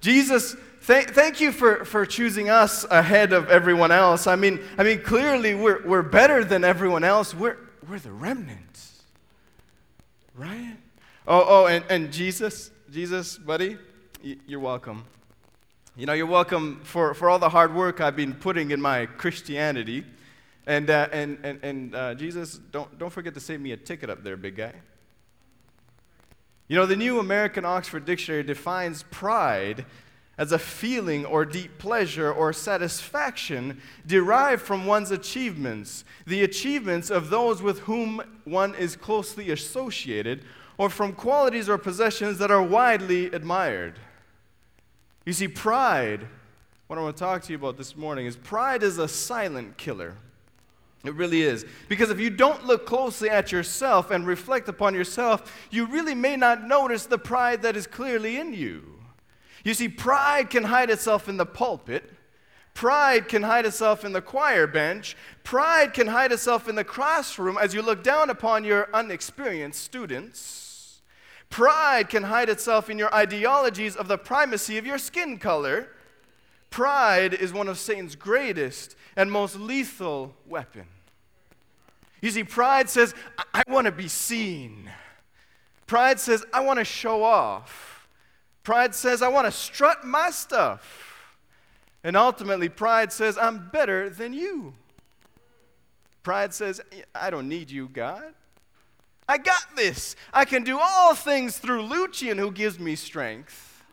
Jesus, thank you for choosing us ahead of everyone else. I mean, clearly we're better than everyone else. We're the remnant, right? And Jesus, buddy, you're welcome. You know, you're welcome for all the hard work I've been putting in my Christianity. And Jesus, don't forget to save me a ticket up there, big guy. You know, the New American Oxford Dictionary defines pride as a feeling or deep pleasure or satisfaction derived from one's achievements, the achievements of those with whom one is closely associated, or from qualities or possessions that are widely admired. You see, pride, what I want to talk to you about this morning is pride is a silent killer. It really is. Because if you don't look closely at yourself and reflect upon yourself, you really may not notice the pride that is clearly in you. You see, pride can hide itself in the pulpit. Pride can hide itself in the choir bench. Pride can hide itself in the classroom as you look down upon your unexperienced students. Pride can hide itself in your ideologies of the primacy of your skin color. Pride is one of Satan's greatest and most lethal weapons. You see, pride says, I want to be seen. Pride says, I want to show off. Pride says, I want to strut my stuff. And ultimately, pride says, I'm better than you. Pride says, I don't need you, God. I got this. I can do all things through Lucian who gives me strength.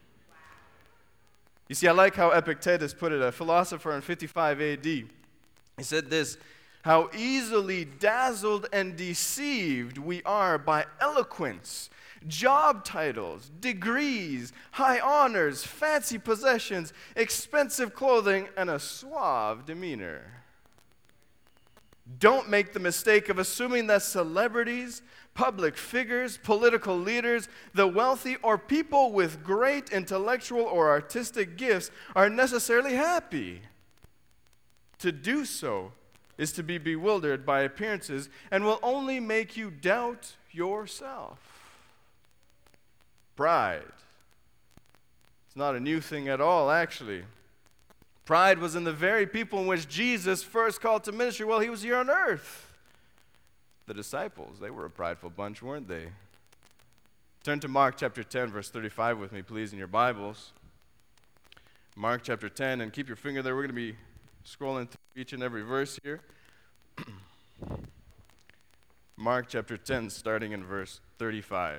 You see, I like how Epictetus put it, a philosopher in 55 AD. He said this, how easily dazzled and deceived we are by eloquence, job titles, degrees, high honors, fancy possessions, expensive clothing, and a suave demeanor. Don't make the mistake of assuming that celebrities, public figures, political leaders, the wealthy, or people with great intellectual or artistic gifts are necessarily happy. To do so is to be bewildered by appearances and will only make you doubt yourself. Pride. It's not a new thing at all, actually. Pride was in the very people in which Jesus first called to ministry while he was here on earth. The disciples, they were a prideful bunch, weren't they? Turn to Mark chapter 10, verse 35 with me, please, in your Bibles. Mark chapter 10, and keep your finger there. We're going to be scrolling through each and every verse here. Mark chapter 10, starting in verse 35.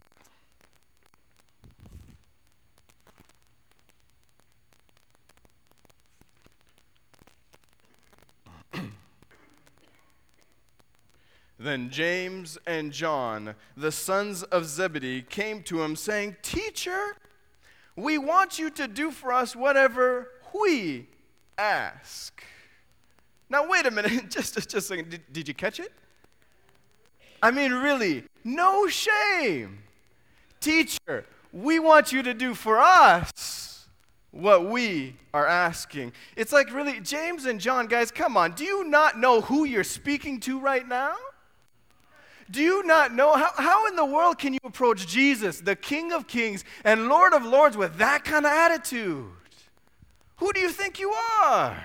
Then James and John, the sons of Zebedee, came to him saying, Teacher, we want you to do for us whatever we ask. Now, wait a minute, just a second. Did you catch it? I mean, really, no shame. Teacher, we want you to do for us what we are asking. It's like, really, James and John, guys, come on. Do you not know who you're speaking to right now? Do you not know? How in the world can you approach Jesus, the King of Kings and Lord of Lords, with that kind of attitude? Who do you think you are?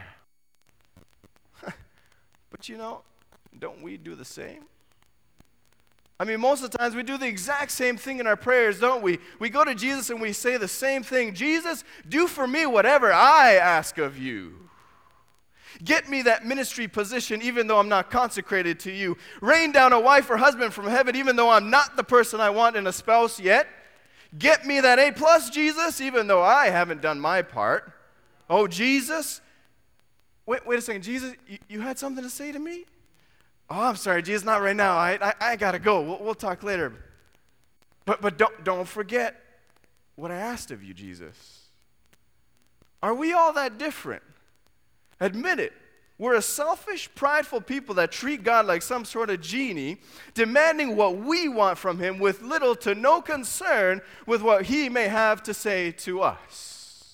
But you know, don't we do the same? I mean, most of the times we do the exact same thing in our prayers, don't we? We go to Jesus and we say the same thing. Jesus, do for me whatever I ask of you. Get me that ministry position even though I'm not consecrated to you. Rain down a wife or husband from heaven even though I'm not the person I want in a spouse yet. Get me that A+, Jesus, even though I haven't done my part. Oh, Jesus. Wait a second. Jesus, you had something to say to me? Oh, I'm sorry, Jesus, not right now. I got to go. We'll talk later. But don't forget what I asked of you, Jesus. Are we all that different? Admit it. We're a selfish, prideful people that treat God like some sort of genie, demanding what we want from him with little to no concern with what he may have to say to us.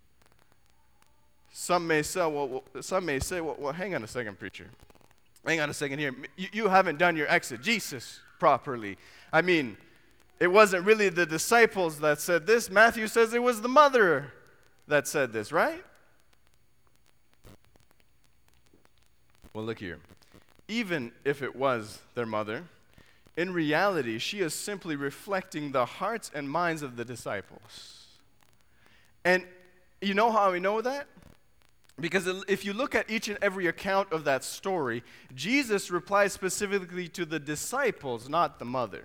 Some may say, well, hang on a second, preacher. Hang on a second here. You haven't done your exegesis properly. I mean, it wasn't really the disciples that said this. Matthew says it was the mother that said this, right? Well, look here. Even if it was their mother, in reality, she is simply reflecting the hearts and minds of the disciples. And you know how we know that? Because if you look at each and every account of that story, Jesus replies specifically to the disciples, not the mother.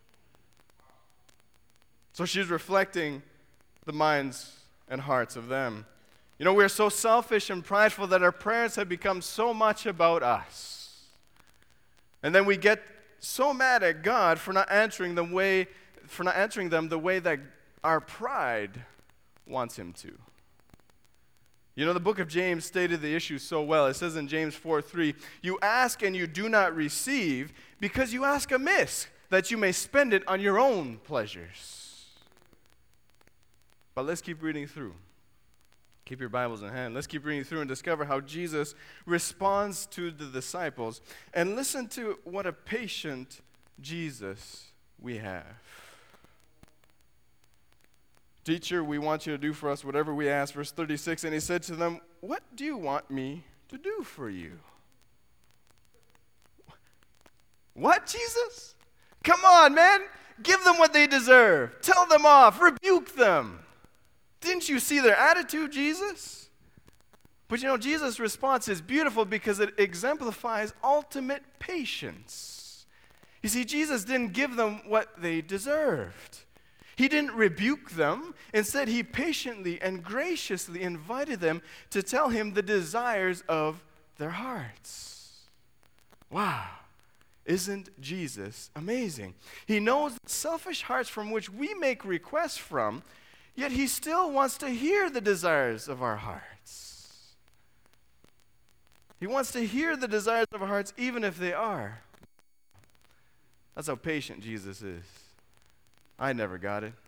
So she's reflecting the minds and hearts of them. You know, we're so selfish and prideful that our prayers have become so much about us. And then we get so mad at God for not answering them the way that our pride wants him to. You know, the book of James stated the issue so well. It says in James 4:3, "You ask and you do not receive because you ask amiss, that you may spend it on your own pleasures." But let's keep reading through. Keep your Bibles in hand. Let's keep reading through and discover how Jesus responds to the disciples. And listen to what a patient Jesus we have. "Teacher, we want you to do for us whatever we ask." Verse 36, "And he said to them, 'What do you want me to do for you?'" What, Jesus? Come on, man. Give them what they deserve. Tell them off. Rebuke them. Didn't you see their attitude, Jesus? But you know, Jesus' response is beautiful because it exemplifies ultimate patience. You see, Jesus didn't give them what they deserved. He didn't rebuke them. Instead, he patiently and graciously invited them to tell him the desires of their hearts. Wow. Isn't Jesus amazing? He knows the selfish hearts from which we make requests from, yet he still wants to hear the desires of our hearts. He wants to hear the desires of our hearts even if they are. That's how patient Jesus is. I never got it.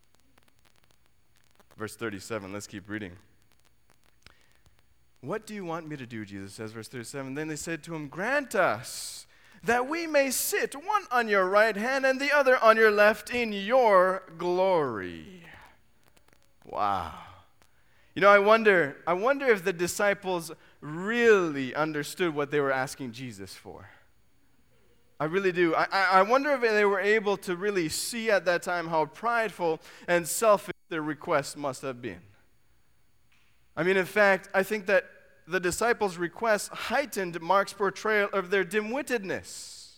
Verse 37, let's keep reading. "What do you want me to do?" Jesus says, verse 37. "Then they said to him, 'Grant us that we may sit one on your right hand and the other on your left in your glory.'" Wow. You know, I wonder if the disciples really understood what they were asking Jesus for. I really do. I wonder if they were able to really see at that time how prideful and selfish their request must have been. I mean, in fact, I think that the disciples' request heightened Mark's portrayal of their dim-wittedness.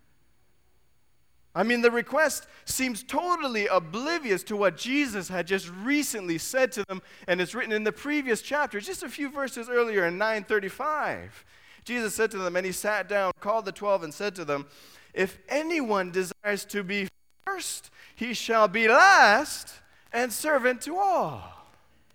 I mean, the request seems totally oblivious to what Jesus had just recently said to them, and it's written in the previous chapter, just a few verses earlier in 9:35. Jesus said to them, and he sat down, called the 12, and said to them, "If anyone desires to be first, he shall be last and servant to all."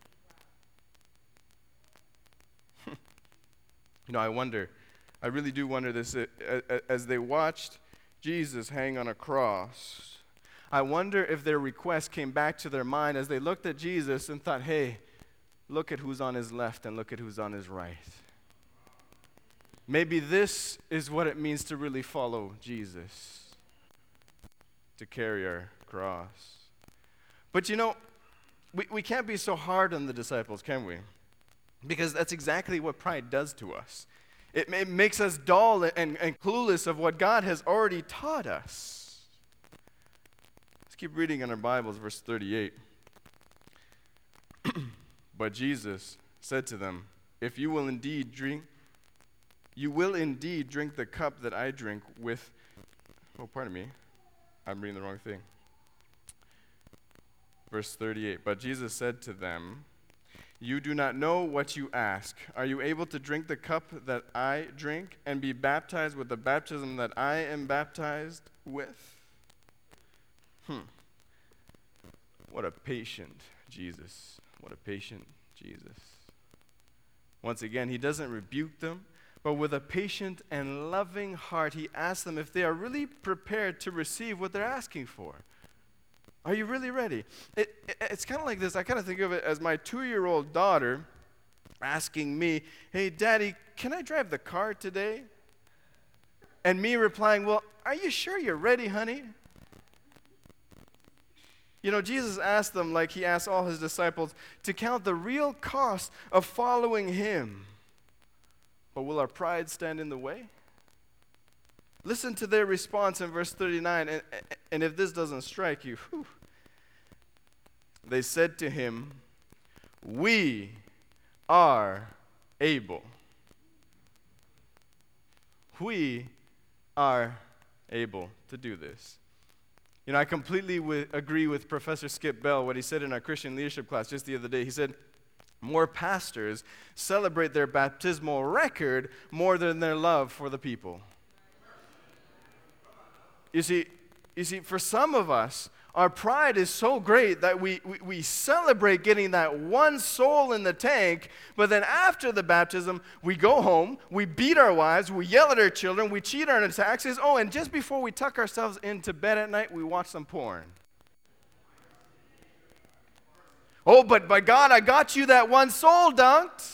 You know, I really do wonder this, as they watched Jesus hang on a cross, I wonder if their request came back to their mind as they looked at Jesus and thought, "Hey, look at who's on his left and look at who's on his right. Maybe this is what it means to really follow Jesus, to carry our cross." But you know, we can't be so hard on the disciples, can we? Because that's exactly what pride does to us. It makes us dull and clueless of what God has already taught us. Let's keep reading in our Bibles, verse 38. "But Jesus said to them, 'If you will indeed drink the cup that I drink with,'" oh, pardon me, I'm reading the wrong thing. Verse 38, "But Jesus said to them, 'You do not know what you ask. Are you able to drink the cup that I drink and be baptized with the baptism that I am baptized with?'" What a patient Jesus. What a patient Jesus. Once again, he doesn't rebuke them, but with a patient and loving heart, he asks them if they are really prepared to receive what they're asking for. Are you really ready? It's kind of like this. I kind of think of it as my 2-year-old daughter asking me, "Hey, Daddy, can I drive the car today?" And me replying, "Well, are you sure you're ready, honey?" You know, Jesus asked them, like he asked all his disciples, to count the real cost of following him. But will our pride stand in the way? Listen to their response in verse 39, and if this doesn't strike you, they said to him, "We are able." We are able to do this. You know, I completely agree with Professor Skip Bell, what he said in our Christian leadership class just the other day. He said, more pastors celebrate their baptismal record more than their love for the people. You see, for some of us, our pride is so great that we celebrate getting that one soul in the tank, but then after the baptism, we go home, we beat our wives, we yell at our children, we cheat on our taxes. Oh, and just before we tuck ourselves into bed at night, we watch some porn. Oh, but by God, I got you that one soul dunked.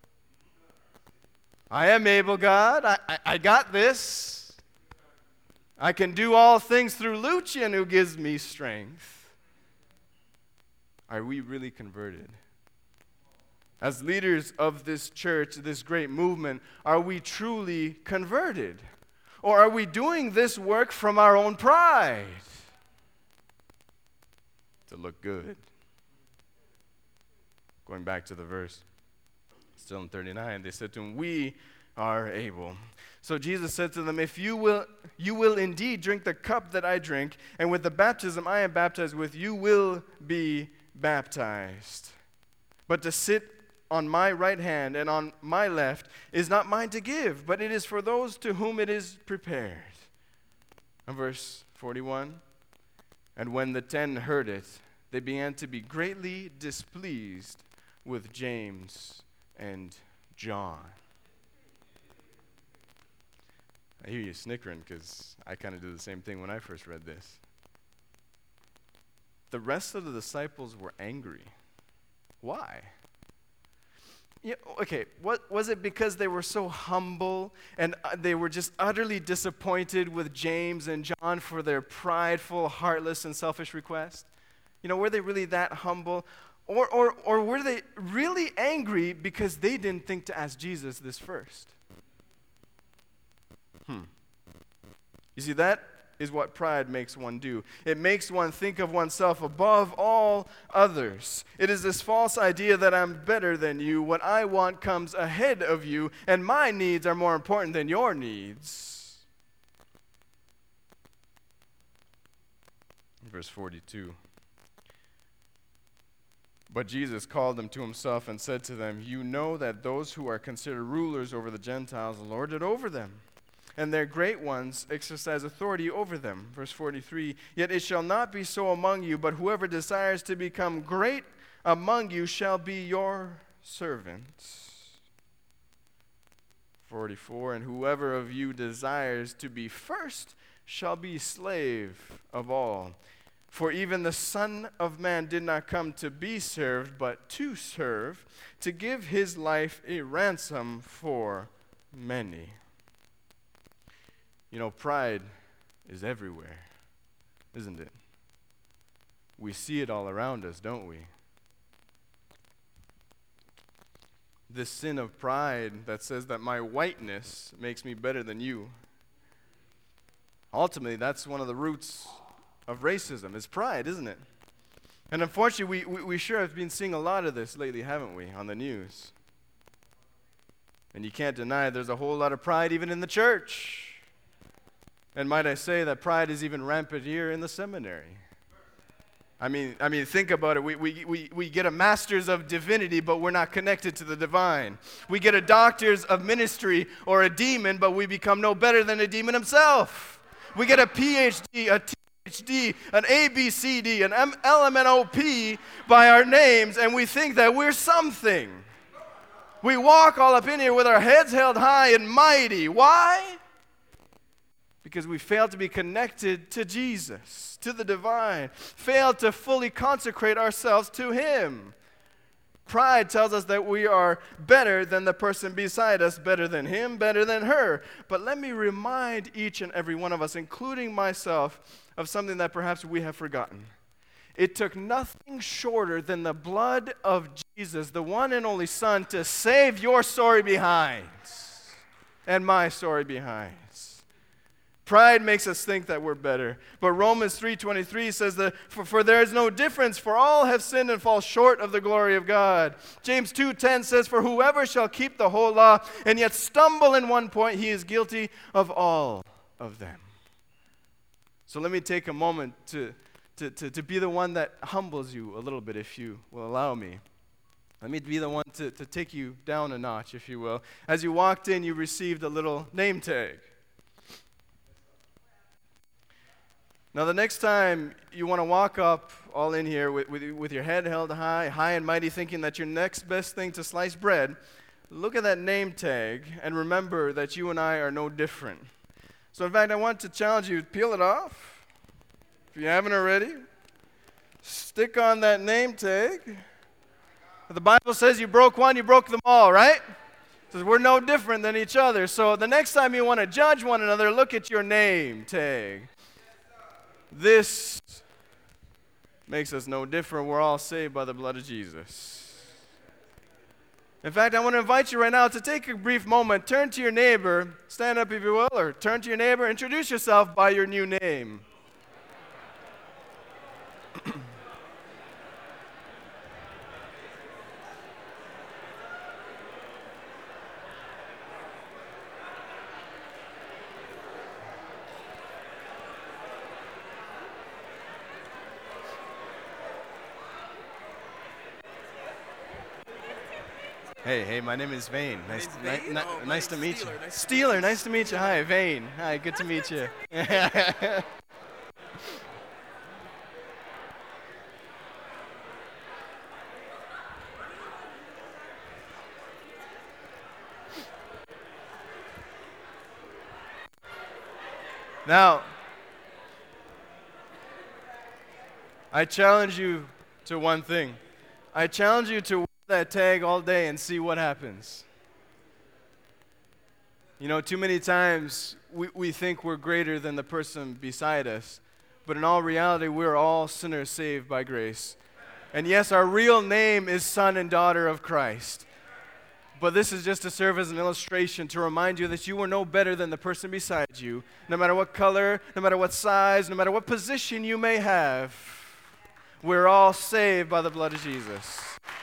I am able, God. I got this. I can do all things through Lucian who gives me strength. Are we really converted? As leaders of this church, this great movement, are we truly converted? Or are we doing this work from our own pride? To look good. Going back to the verse, still in 39, they said to him, "We are able." So Jesus said to them, "If you will indeed drink the cup that I drink, and with the baptism I am baptized with, you will be baptized. But to sit on my right hand and on my left is not mine to give, but it is for those to whom it is prepared." And verse 41, and when the 10 heard it, they began to be greatly displeased with James and John. I hear you snickering because I kind of do the same thing when I first read this. The rest of the disciples were angry. Why? Yeah, okay, what was it? Because they were so humble and they were just utterly disappointed with James and John for their prideful, heartless, and selfish request? You know, were they really that humble? Or were they really angry because they didn't think to ask Jesus this first? You see, that is what pride makes one do. It makes one think of oneself above all others. It is this false idea that I'm better than you, what I want comes ahead of you, and my needs are more important than your needs. Verse 42. But Jesus called them to himself and said to them, "You know that those who are considered rulers over the Gentiles lord it over them, and their great ones exercise authority over them." Verse 43, "Yet it shall not be so among you, but whoever desires to become great among you shall be your servant." 44, "And whoever of you desires to be first shall be slave of all. For even the Son of Man did not come to be served, but to serve, to give his life a ransom for many." You know, pride is everywhere, isn't it? We see it all around us, don't we? This sin of pride that says that my whiteness makes me better than you. Ultimately, that's one of the roots of racism, is pride, isn't it? And unfortunately, we sure have been seeing a lot of this lately, haven't we, on the news? And you can't deny there's a whole lot of pride even in the church. And might I say that pride is even rampant here in the seminary. I mean, think about it. We get a master's of divinity, but we're not connected to the divine. We get a doctor's of ministry or a demon, but we become no better than a demon himself. We get a PhD, a THD, an ABCD, an LMNOP by our names, and we think that we're something. We walk all up in here with our heads held high and mighty. Why? Because we failed to be connected to Jesus, to the divine, failed to fully consecrate ourselves to Him. Pride tells us that we are better than the person beside us, better than him, better than her. But let me remind each and every one of us, including myself, of something that perhaps we have forgotten. It took nothing shorter than the blood of Jesus, the one and only Son, to save your sorry behinds and my sorry behinds. Pride makes us think that we're better. But Romans 3:23 says that for there is no difference, for all have sinned and fall short of the glory of God. James 2:10 says, for whoever shall keep the whole law and yet stumble in one point, he is guilty of all of them. So let me take a moment to be the one that humbles you a little bit, if you will allow me. Let me be the one to take you down a notch, if you will. As you walked in, you received a little name tag. Now, the next time you want to walk up all in here with your head held high and mighty, thinking that your next best thing to slice bread, look at that name tag and remember that you and I are no different. So, in fact, I want to challenge you, peel it off. If you haven't already, stick on that name tag. The Bible says you broke one, you broke them all, right? It says we're no different than each other. So the next time you want to judge one another, look at your name tag. This makes us no different. We're all saved by the blood of Jesus. In fact, I want to invite you right now to take a brief moment, turn to your neighbor, stand up if you will, or turn to your neighbor, introduce yourself by your new name. Hey, my name is Vane. Nice to meet you. Steeler, nice to meet you. Hi, Vane. Hi, good to meet you. Now, I challenge you to one thing. I challenge you to that tag all day and see what happens. You know, too many times we think we're greater than the person beside us, but in all reality, we're all sinners saved by grace. And yes, our real name is son and daughter of Christ. But this is just to serve as an illustration to remind you that you are no better than the person beside you, no matter what color, no matter what size, no matter what position you may have. We're all saved by the blood of Jesus.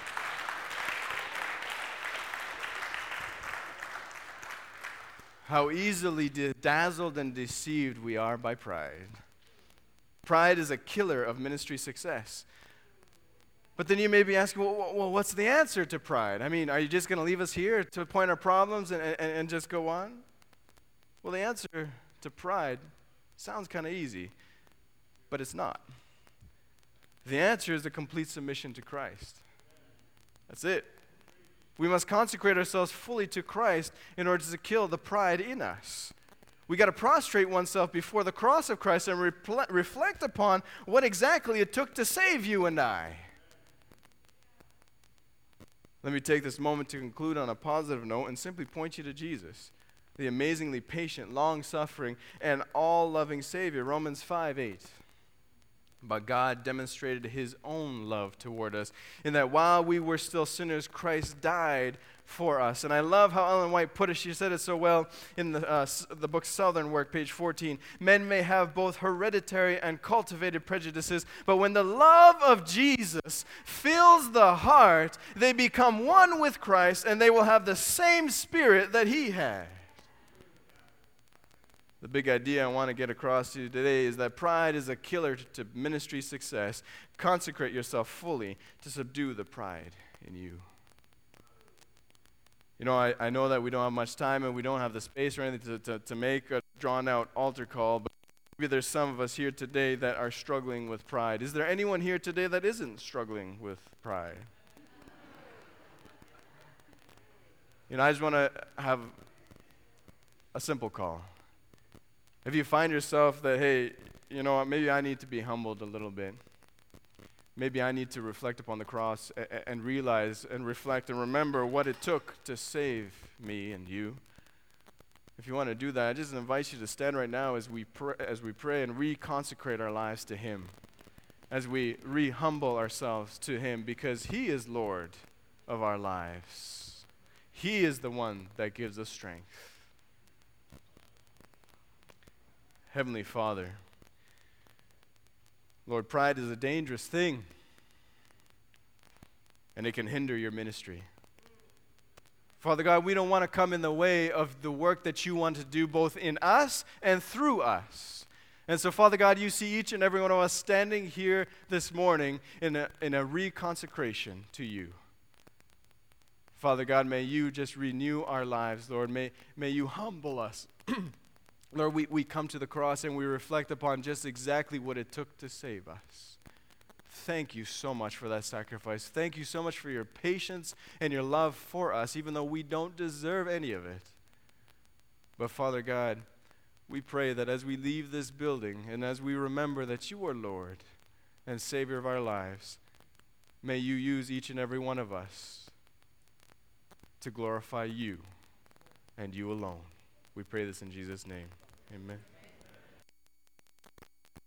How easily dazzled and deceived we are by pride. Pride is a killer of ministry success. But then you may be asking, well, what's the answer to pride? I mean, are you just going to leave us here to point our problems and just go on? Well, the answer to pride sounds kind of easy, but it's not. The answer is a complete submission to Christ. That's it. We must consecrate ourselves fully to Christ in order to kill the pride in us. We got to prostrate oneself before the cross of Christ and reflect upon what exactly it took to save you and I. Let me take this moment to conclude on a positive note and simply point you to Jesus, the amazingly patient, long-suffering, and all-loving Savior. Romans 5:8. But God demonstrated his own love toward us in that while we were still sinners, Christ died for us. And I love how Ellen White put it. She said it so well in the book Southern Work, page 14. Men may have both hereditary and cultivated prejudices, but when the love of Jesus fills the heart, they become one with Christ, and they will have the same spirit that he had. The big idea I want to get across to you today is that pride is a killer to ministry success. Consecrate yourself fully to subdue the pride in you. You know, I know that we don't have much time and we don't have the space or anything to make a drawn-out altar call, but maybe there's some of us here today that are struggling with pride. Is there anyone here today that isn't struggling with pride? You know, I just want to have a simple call. If you find yourself that, hey, you know what, maybe I need to be humbled a little bit. Maybe I need to reflect upon the cross and realize and reflect and remember what it took to save me and you. If you want to do that, I just invite you to stand right now as we pray and reconsecrate our lives to him. as we re-humble ourselves to Him, because He is Lord of our lives. He is the one that gives us strength. Heavenly Father, Lord, pride is a dangerous thing, and it can hinder your ministry. Father God, we don't want to come in the way of the work that you want to do both in us and through us. And so, Father God, you see each and every one of us standing here this morning in a reconsecration to you. Father God, may you just renew our lives, Lord. May you humble us. Lord, we come to the cross and we reflect upon just exactly what it took to save us. Thank you so much for that sacrifice. Thank you so much for your patience and your love for us, even though we don't deserve any of it. But Father God, we pray that as we leave this building and as we remember that you are Lord and Savior of our lives, may you use each and every one of us to glorify you and you alone. We pray this in Jesus' name. Amen.